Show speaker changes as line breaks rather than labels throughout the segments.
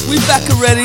We back already.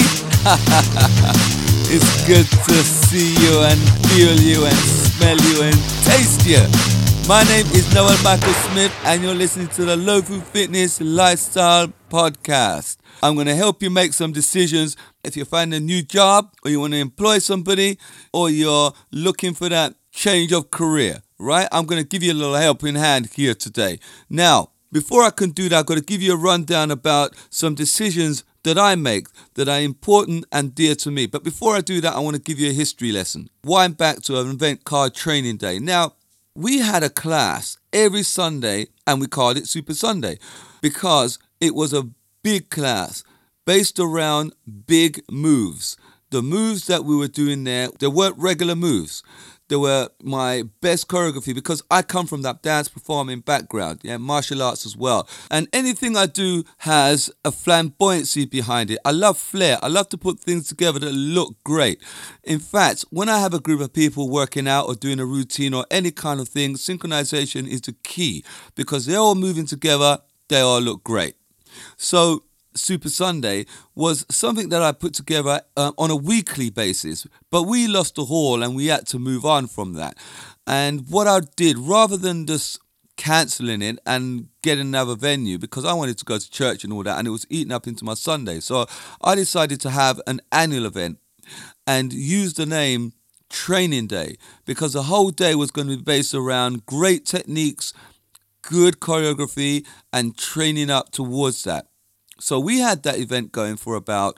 It's good to see you and feel you and smell you and taste you. My name is Noel Michael Smith and you're listening to the Low Food Fitness Lifestyle Podcast. I'm going to help you make some decisions if you find a new job or you want to employ somebody or you're looking for that change of career, right? I'm going to give you a little helping hand here today. Now, before I can do that, I've got to give you a rundown about some decisions that I make that are important and dear to me. But before I do that, I want to give you a history lesson. Wind back to an event called Training Day. Now, we had a class every Sunday and we called it Super Sunday because it was a big class based around big moves. The moves that we were doing there, they weren't regular moves. They were my best choreography because I come from that dance performing background, martial arts as well. And anything I do has a flamboyancy behind it. I love flair. I love to put things together that look great. In fact, when I have a group of people working out or doing a routine or any kind of thing, synchronization is the key because they're all moving together, they all look great. So Super Sunday was something that I put together on a weekly basis, but we lost the hall and we had to move on from that. And what I did, rather than just cancelling it and getting another venue, because I wanted to go to church and all that, and it was eating up into my Sunday, so I decided to have an annual event and use the name Training Day, because the whole day was going to be based around great techniques, good choreography, and training up towards that. So we had that event going for about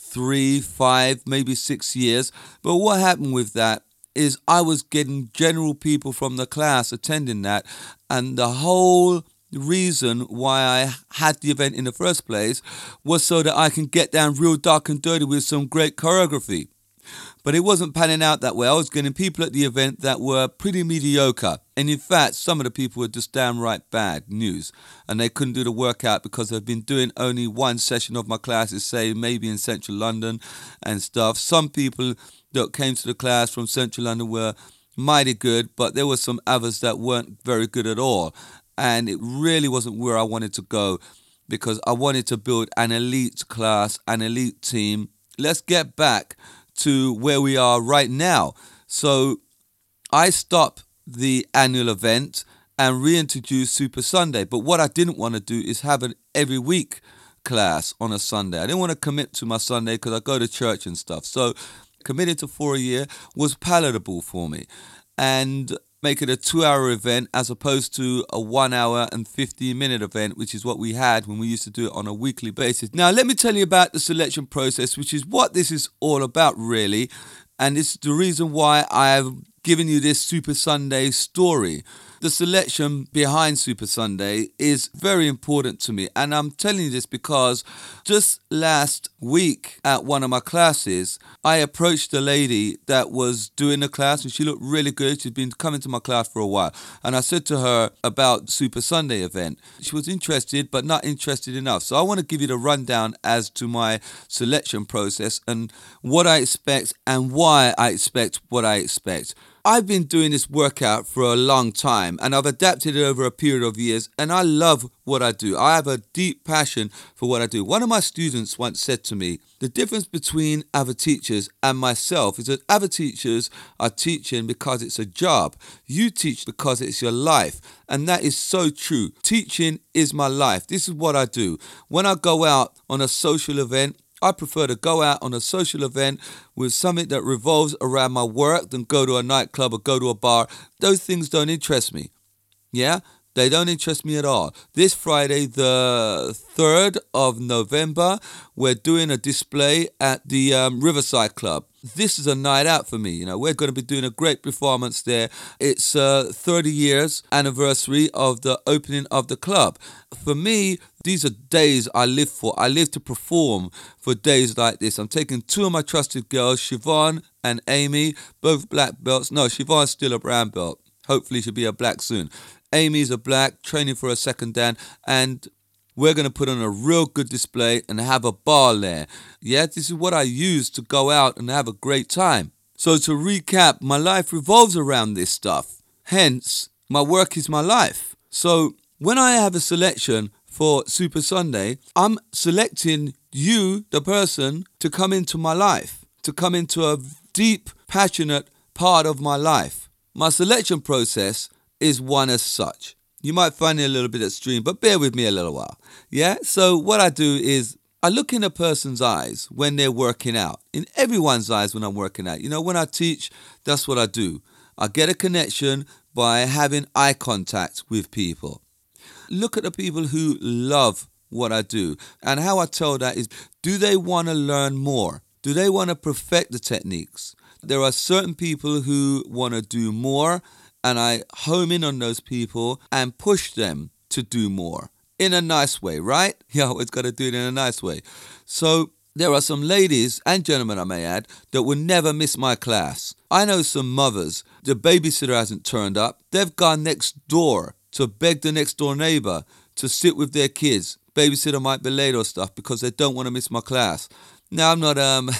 3, 5, maybe 6 years. But what happened with that is I was getting general people from the class attending that. And the whole reason why I had the event in the first place was so that I can get down real dark and dirty with some great choreography. But it wasn't panning out that way. I was getting people at the event that were pretty mediocre. And in fact, some of the people were just downright bad news. And they couldn't do the workout because they've been doing only one session of my classes, say maybe in central London and stuff. Some people that came to the class from central London were mighty good, but there were some others that weren't very good at all. And it really wasn't where I wanted to go because I wanted to build an elite class, an elite team. Let's get back to where we are right now. So I stopped the annual event and reintroduced Super Sunday. But what I didn't want to do is have an every week class on a Sunday. I didn't want to commit to my Sunday because I go to church and stuff. So committing to for a year was palatable for me. And make it a 2-hour event as opposed to a 1 hour and 15-minute event, which is what we had when we used to do it on a weekly basis. Now, let me tell you about the selection process, which is what this is all about, really. And it's the reason why I've given you this Super Sunday story. The selection behind Super Sunday is very important to me. And I'm telling you this because just last week at one of my classes, I approached a lady that was doing the class and she looked really good. She'd been coming to my class for a while. And I said to her about Super Sunday event. She was interested, but not interested enough. So I want to give you the rundown as to my selection process and what I expect and why I expect what I expect. I've been doing this workout for a long time and I've adapted it over a period of years and I love what I do. I have a deep passion for what I do. One of my students once said to me, the difference between other teachers and myself is that other teachers are teaching because it's a job. You teach because it's your life. And that is so true. Teaching is my life. This is what I do. When I go out on a social event, I prefer to go out on a social event with something that revolves around my work than go to a nightclub or go to a bar. Those things don't interest me. Yeah? They don't interest me at all. This Friday, the 3rd of November, we're doing a display at the Riverside Club. This is a night out for me. You know, we're going to be doing a great performance there. It's 30 years anniversary of the opening of the club. For me, these are days I live for. I live to perform for days like this. I'm taking 2 of my trusted girls, Siobhan and Amy, both black belts. No, Siobhan's still a brown belt. Hopefully she'll be a black soon. Amy's a black, training for a second dan, and we're going to put on a real good display and have a ball there. Yeah, this is what I use to go out and have a great time. So to recap, my life revolves around this stuff. Hence, my work is my life. So when I have a selection for Super Sunday, I'm selecting you, the person, to come into my life, to come into a deep, passionate part of my life. My selection process is one as such. You might find it a little bit extreme, but bear with me a little while. Yeah? So what I do is I look in a person's eyes when they're working out, in everyone's eyes when I'm working out. When I teach, that's what I do. I get a connection by having eye contact with people. Look at the people who love what I do. And how I tell that is, do they want to learn more? Do they want to perfect the techniques? There are certain people who want to do more, and I home in on those people and push them to do more. In a nice way, right? You always got to do it in a nice way. So there are some ladies and gentlemen, I may add, that will never miss my class. I know some mothers, the babysitter hasn't turned up. They've gone next door to beg the next door neighbor to sit with their kids. Babysitter might be late or stuff because they don't want to miss my class. Now, I'm not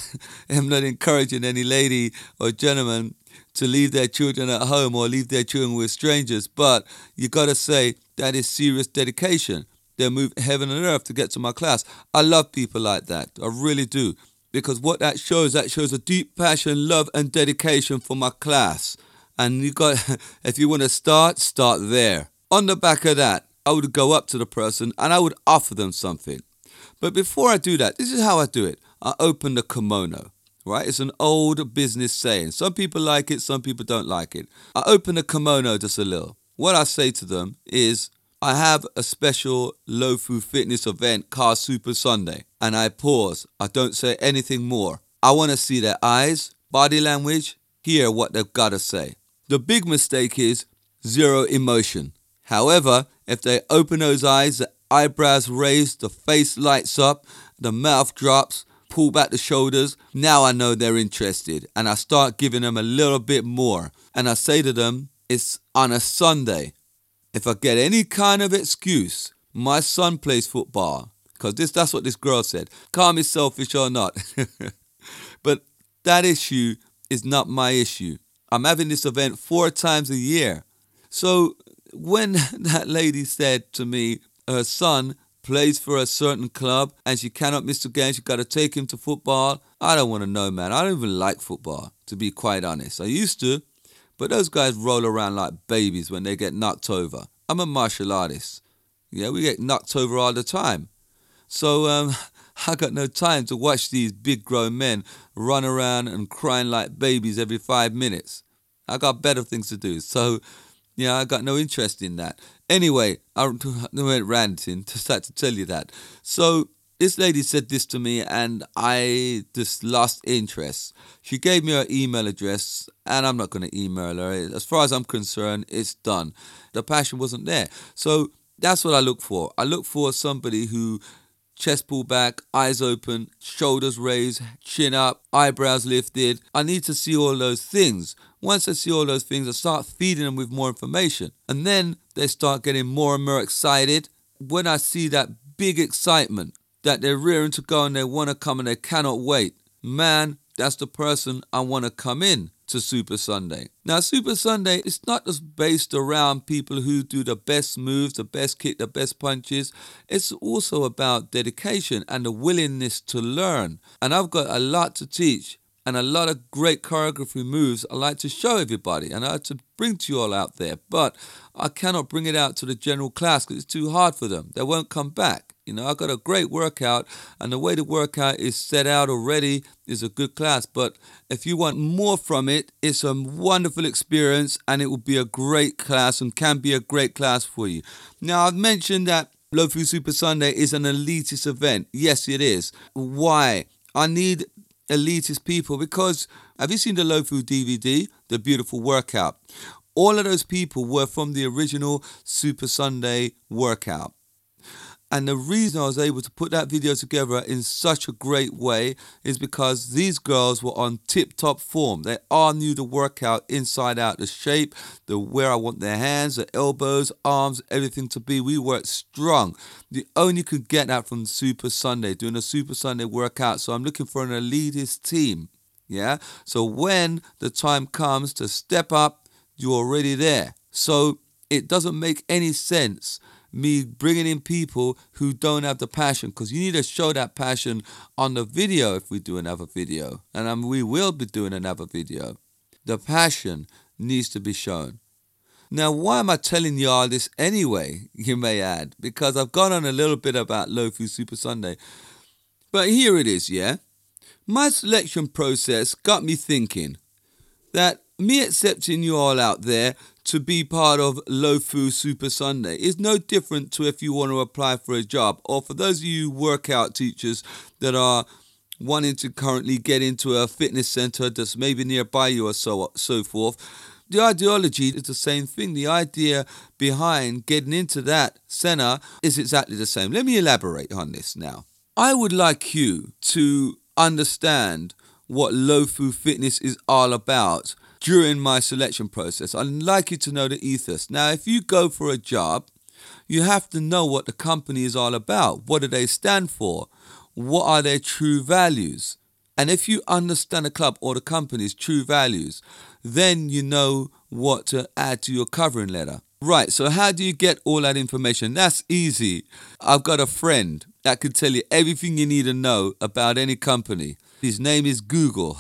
encouraging any lady or gentleman to leave their children at home or leave their children with strangers, but you got to say that is serious dedication. They move heaven and earth to get to my class. I love people like that. I really do. Because what that shows a deep passion, love, and dedication for my class. And if you want to start there. On the back of that, I would go up to the person and I would offer them something. But before I do that, this is how I do it. I open the kimono, right? It's an old business saying. Some people like it, some people don't like it. I open the kimono just a little. What I say to them is, I have a special low-fu fitness event called Super Sunday. And I pause. I don't say anything more. I want to see their eyes, body language, hear what they've got to say. The big mistake is zero emotion. However, if they open those eyes, the eyebrows raised, the face lights up, the mouth drops, pull back the shoulders, now I know they're interested. And I start giving them a little bit more. And I say to them, it's on a Sunday. If I get any kind of excuse, my son plays football, because that's what this girl said. Call me selfish or not. But that issue is not my issue. I'm having this event 4 times a year. So when that lady said to me, her son plays for a certain club and she cannot miss the game, she got to take him to football, I don't want to know, man. I don't even like football, to be quite honest. I used to. But those guys roll around like babies when they get knocked over. I'm a martial artist. Yeah, we get knocked over all the time. So I got no time to watch these big grown men run around and crying like babies every 5 minutes. I got better things to do. So, yeah, I got no interest in that. Anyway, I went ranting, just had to tell you that. So this lady said this to me and I just lost interest. She gave me her email address and I'm not going to email her. As far as I'm concerned, it's done. The passion wasn't there. So that's what I look for. I look for somebody who chest pulled back, eyes open, shoulders raised, chin up, eyebrows lifted. I need to see all those things. Once I see all those things, I start feeding them with more information. And then they start getting more and more excited. When I see that big excitement, that they're rearing to go and they want to come and they cannot wait, man, that's the person I want to come in to Super Sunday. Now, Super Sunday is not just based around people who do the best moves, the best kick, the best punches. It's also about dedication and the willingness to learn. And I've got a lot to teach and a lot of great choreography moves I like to show everybody and I like to bring to you all out there. But I cannot bring it out to the general class because it's too hard for them. They won't come back. I've got a great workout, and the way the workout is set out already is a good class. But if you want more from it, it's a wonderful experience, and it will be a great class and can be a great class for you. Now, I've mentioned that Low-Fu Super Sunday is an elitist event. Yes, it is. Why? I need elitist people because, have you seen the Low-Fu DVD, The Beautiful Workout? All of those people were from the original Super Sunday workout. And the reason I was able to put that video together in such a great way is because these girls were on tip-top form. They all knew the workout inside out, the shape, where I want their hands, the elbows, arms, everything to be. We worked strong. You only could get that from Super Sunday, doing a Super Sunday workout. So I'm looking for an elitist team. Yeah. So when the time comes to step up, you're already there. So it doesn't make any sense me bringing in people who don't have the passion, because you need to show that passion on the video if we do another video. And we will be doing another video. The passion needs to be shown. Now, why am I telling you all this anyway, you may add? Because I've gone on a little bit about Low Food Super Sunday. But here it is, yeah? My selection process got me thinking that me accepting you all out there to be part of Low Food Super Sunday is no different to if you want to apply for a job, or for those of you workout teachers that are wanting to currently get into a fitness center that's maybe nearby you or so forth. The ideology is the same thing. The idea behind getting into that center is exactly the same. Let me elaborate on this now. I would like you to understand what low food fitness is all about during my selection process. I'd like you to know the ethos. Now, if you go for a job, you have to know what the company is all about. What do they stand for? What are their true values? And if you understand the club or the company's true values, then you know what to add to your covering letter. Right, so how do you get all that information? That's easy. I've got a friend that could tell you everything you need to know about any company. His name is Google.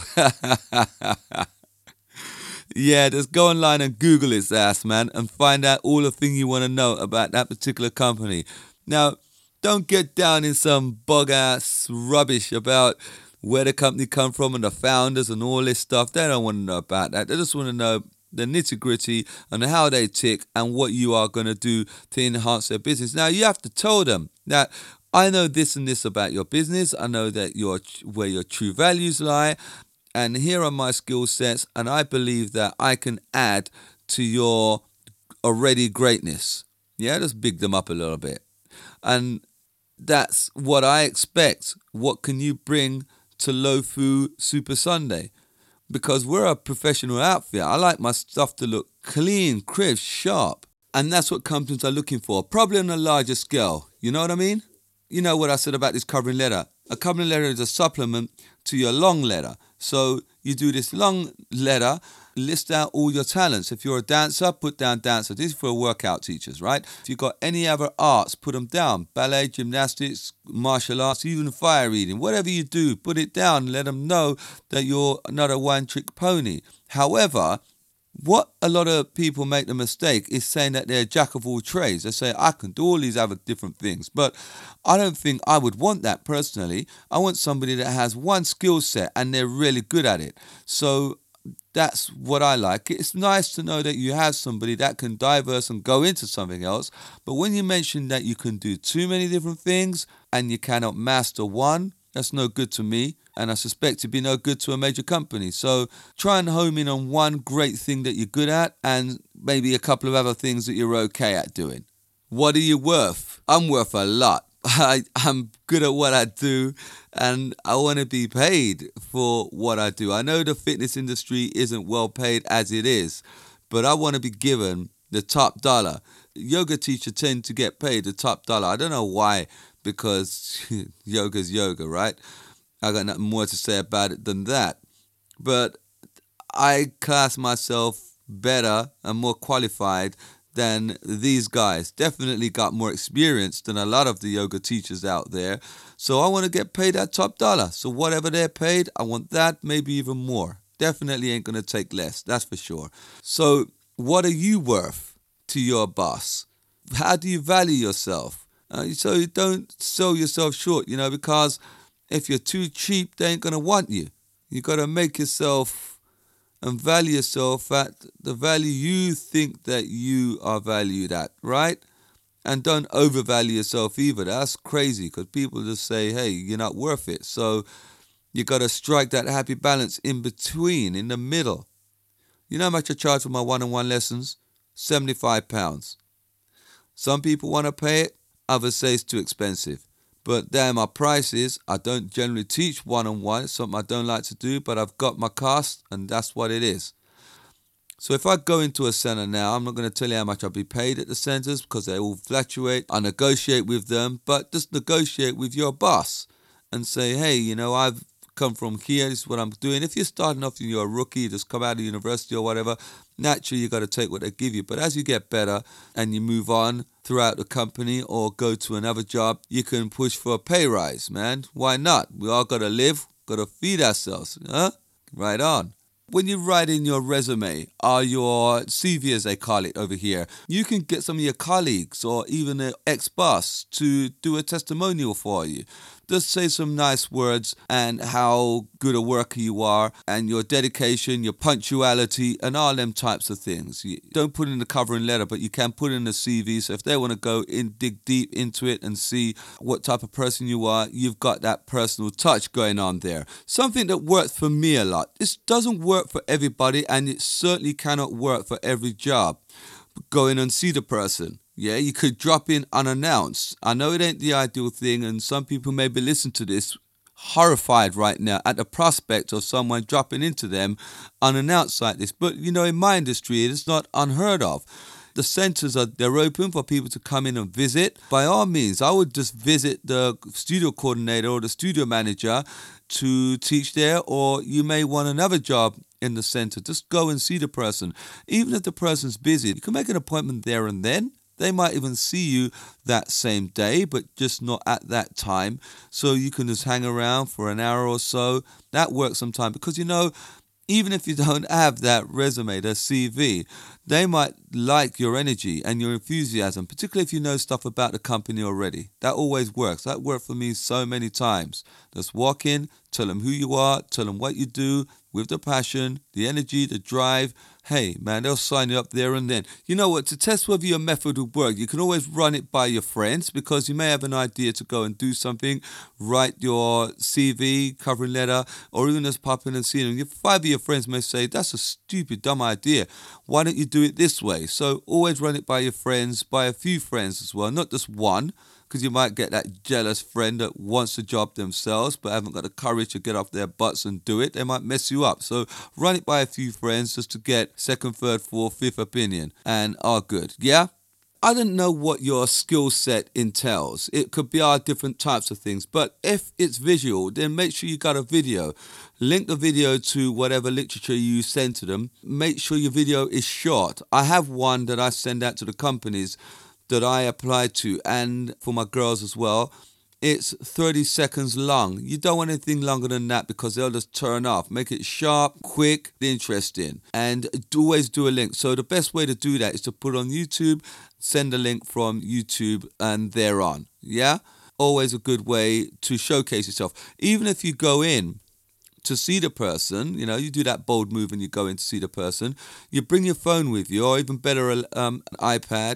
Yeah, just go online and Google his ass, man, and find out all the things you want to know about that particular company. Now, don't get down in some bog-ass rubbish about where the company come from and the founders and all this stuff. They don't want to know about that. They just want to know the nitty-gritty and how they tick and what you are going to do to enhance their business. Now, you have to tell them that I know this and this about your business. I know that where your true values lie. And here are my skill sets. And I believe that I can add to your already greatness. Yeah, just big them up a little bit. And that's what I expect. What can you bring to Low Food Super Sunday? Because we're a professional outfit. I like my stuff to look clean, crisp, sharp. And that's what companies are looking for. Probably on a larger scale. You know what I mean? You know what I said about this covering letter. A covering letter is a supplement to your long letter. So you do this long letter, list out all your talents. If you're a dancer, put down dancer. This is for workout teachers, right? If you've got any other arts, put them down. Ballet, gymnastics, martial arts, even fire eating. Whatever you do, put it down. Let them know that you're not a one-trick pony. However, what a lot of people make the mistake is saying that they're a jack of all trades. They say, I can do all these other different things. But I don't think I would want that personally. I want somebody that has one skill set and they're really good at it. So that's what I like. It's nice to know that you have somebody that can diverse and go into something else. But when you mention that you can do too many different things and you cannot master one, that's no good to me. And I suspect to be no good to a major company. So try and home in on one great thing that you're good at and maybe a couple of other things that you're okay at doing. What are you worth? I'm worth a lot. I'm good at what I do and I want to be paid for what I do. I know the fitness industry isn't well paid as it is, but I want to be given the top dollar. Yoga teachers tend to get paid the top dollar. I don't know why, because yoga's yoga, right? I got nothing more to say about it than that. But I class myself better and more qualified than these guys. Definitely got more experience than a lot of the yoga teachers out there. So I want to get paid that top dollar. So whatever they're paid, I want that, maybe even more. Definitely ain't going to take less, that's for sure. So what are you worth to your boss? How do you value yourself? So you don't sell yourself short, because if you're too cheap, they ain't going to want you. You got to make yourself and value yourself at the value you think that you are valued at, right? And don't overvalue yourself either. That's crazy because people just say, hey, you're not worth it. So you got to strike that happy balance in between, in the middle. You know how much I charge for my one-on-one lessons? £75. Some people want to pay it. Others say it's too expensive. But there are my prices. I don't generally teach one-on-one. It's something I don't like to do, but I've got my cost, and that's what it is. So if I go into a center now, I'm not going to tell you how much I'll be paid at the centers because they all fluctuate. I negotiate with them, but just negotiate with your boss and say, hey, I've come from here, this is what I'm doing. If you're starting off and you're a rookie, just come out of university or whatever, naturally you got to take what they give you. But as you get better and you move on throughout the company or go to another job, you can push for a pay rise, man. Why not? We all got to live, got to feed ourselves, huh? Right on. When you write in your resume or your CV, as they call it over here, you can get some of your colleagues or even an ex-boss to do a testimonial for you. Just say some nice words and how good a worker you are and your dedication, your punctuality and all them types of things. You don't put in the covering letter, but you can put in the CV. So if they want to go in, dig deep into it and see what type of person you are, you've got that personal touch going on there. Something that worked for me a lot. This doesn't work for everybody and it certainly cannot work for every job. Go in and see the person. Yeah, you could drop in unannounced. I know it ain't the ideal thing, and some people may be listening to this horrified right now at the prospect of someone dropping into them unannounced like this. But, in my industry, it's not unheard of. The centres they're open for people to come in and visit. By all means, I would just visit the studio coordinator or the studio manager to teach there, or you may want another job in the centre. Just go and see the person. Even if the person's busy, you can make an appointment there and then. They might even see you that same day, but just not at that time. So you can just hang around for an hour or so. That works sometimes because, even if you don't have that resume, the CV, they might like your energy and your enthusiasm, particularly if you know stuff about the company already. That always works. That worked for me so many times. Just walk in, tell them who you are, tell them what you do with the passion, the energy, the drive. Hey, man, they'll sign you up there and then. You know what? To test whether your method will work, you can always run it by your friends because you may have an idea to go and do something, write your CV, covering letter, or even just pop in and see them. 5 of your friends may say, that's a stupid, dumb idea. Why don't you do it this way? So always run it by your friends, by a few friends as well, not just one. Because you might get that jealous friend that wants the job themselves but haven't got the courage to get off their butts and do it. They might mess you up. So run it by a few friends just to get second, third, fourth, fifth opinion and are good. Yeah? I don't know what your skill set entails. It could be all different types of things. But if it's visual, then make sure you got a video. Link the video to whatever literature you send to them. Make sure your video is short. I have one that I send out to the companies that I apply to, and for my girls as well. It's 30 seconds long. You don't want anything longer than that because they'll just turn off. Make it sharp, quick, interesting, and always do a link. So the best way to do that is to put on YouTube, send a link from YouTube and thereon. Yeah? Always a good way to showcase yourself. Even if you go in to see the person, you do that bold move and you go in to see the person, you bring your phone with you, or even better, an iPad,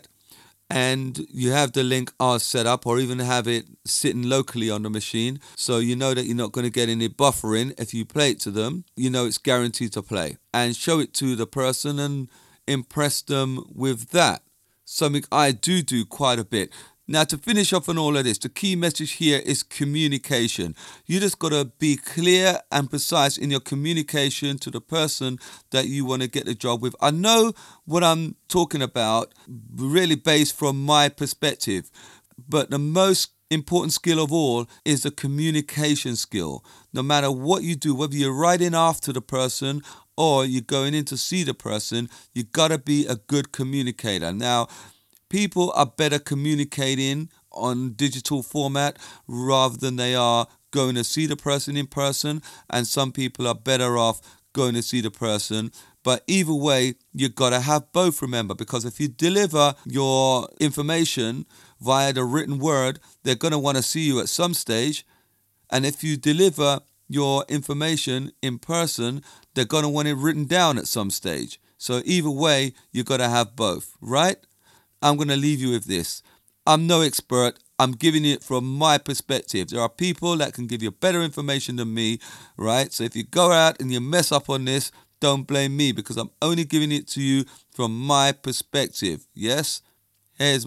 and you have the link all set up, or even have it sitting locally on the machine, so you know that you're not going to get any buffering. If you play it to them, it's guaranteed to play. And show it to the person and impress them with that. Something I do quite a bit. Now, to finish off on all of this, the key message here is communication. You just got to be clear and precise in your communication to the person that you want to get the job with. I know what I'm talking about, really based from my perspective, but the most important skill of all is the communication skill. No matter what you do, whether you're writing after the person or you're going in to see the person, you got to be a good communicator. Now, people are better communicating on digital format rather than they are going to see the person in person, and some people are better off going to see the person. But either way, you've got to have both, remember, because if you deliver your information via the written word, they're going to want to see you at some stage. And if you deliver your information in person, they're going to want it written down at some stage. So either way, you've got to have both, right? I'm going to leave you with this. I'm no expert. I'm giving it from my perspective. There are people that can give you better information than me, right? So if you go out and you mess up on this, don't blame me because I'm only giving it to you from my perspective. Yes? This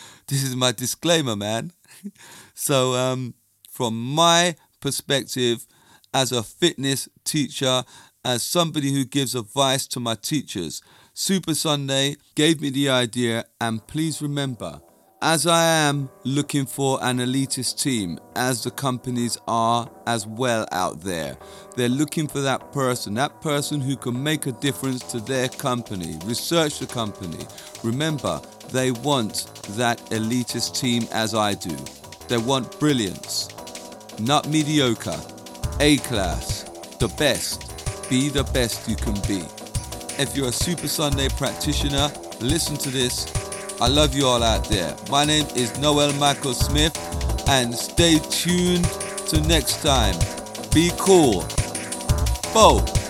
is my disclaimer, man. So from my perspective as a fitness teacher, as somebody who gives advice to my teachers, Super Sunday gave me the idea, and please remember, As I am looking for an elitist team, as the companies are as well out there, they're looking for that person who can make a difference to their company. Research the company. Remember, they want that elitist team as I do. They want brilliance, not mediocre. A-class, the best. Be the best you can be. If you're a Super Sunday practitioner, listen to this. I love you all out there. My name is Noel Michael Smith, and stay tuned till next time. Be cool. Bo.